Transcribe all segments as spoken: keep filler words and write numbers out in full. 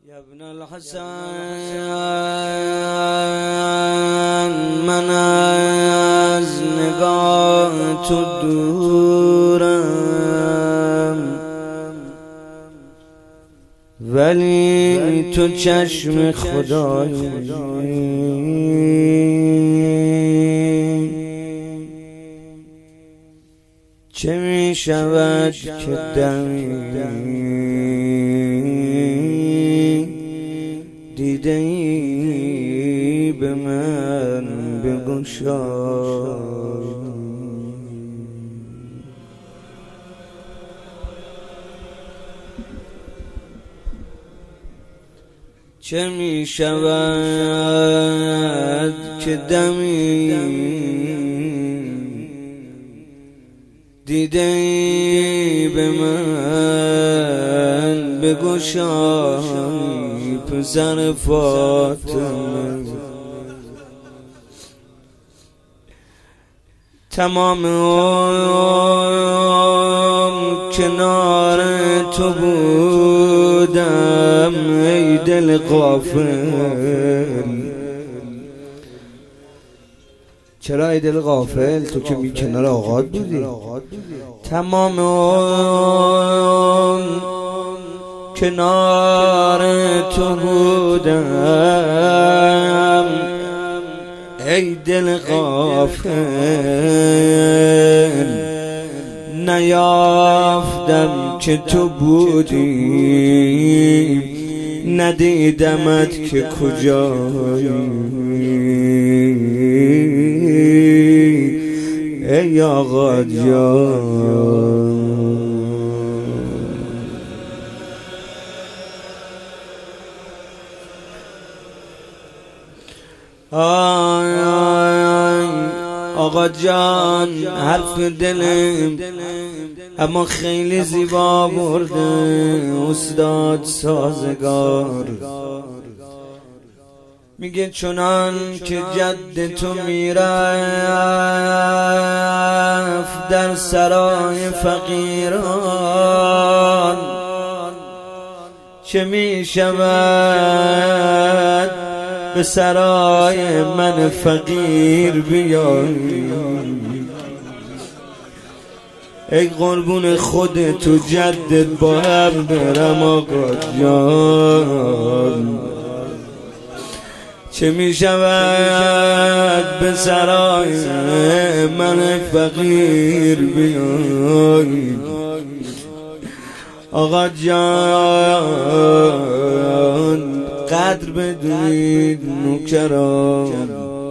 يا ابن الحسن من از نگاه تو دورم، ولی تو چشم خدایی چه می شود که دمی دیده ای به من بگشای. چه می شود که دمی دیده ای به من بگشای پسر فاطمه. تمام عمر کنار تو بودم ای دل غافل. چرا ای دل غافل؟ تو که می کنار آقات بودی. تمام عمر کنار تو بودم ای دل غافل. نیافتم که تو بودی، ندیدمت که کجایی ای آقا جان. آی آی آقا جان حرف دلم اما خیلی زیبا برده استاد سازگار. میگه چنان که جد تو میرفت در سرای فقیران، چه میشود به سرای من فقیر بیایی ای قربون خود تو جدت با هم برم آقا جان. چه می شود به سرای من فقیر بیایی آقا جان. قدر بدونید نوکران،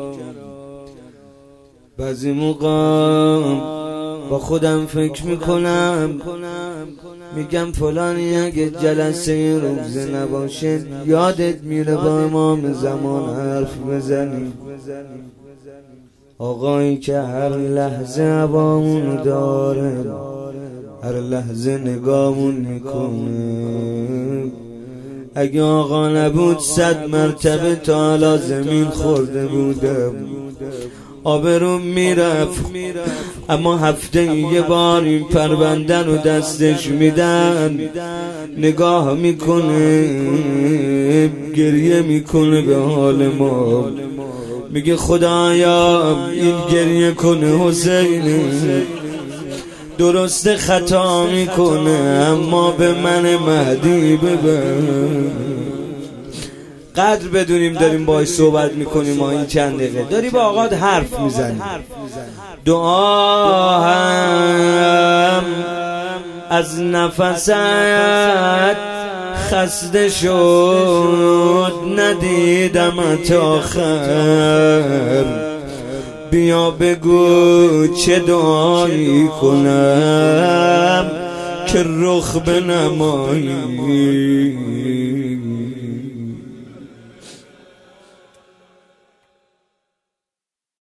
بعضی موقع با خودم فکر میکنم میگم فلانی اگه جلسه روزه نباشه یادت میره با امام زمان حرف بزنی. آقایی که هر لحظه عبامون داره، هر لحظه نگامون میکنه. اگه آقا نبود صد مرتبه تا حالا زمین خورده بودم، آبروم میرفت. اما هفته یه بار این پرونده رو دستش میدن، نگاه میکنه گریه میکنه به حال ما. میگه خدایا این گریه کنه حسین درست خطا میکنه اما به من مهدی ببر. قدر بدونیم داریم باهاش صحبت میکنیم. ما این چند دقیقه داری با آقات حرف میزنیم. دعا هم از نفست خسته شد ندیدمت آخر. بیا بگو چه دعایی کنم که رخ بنمایی.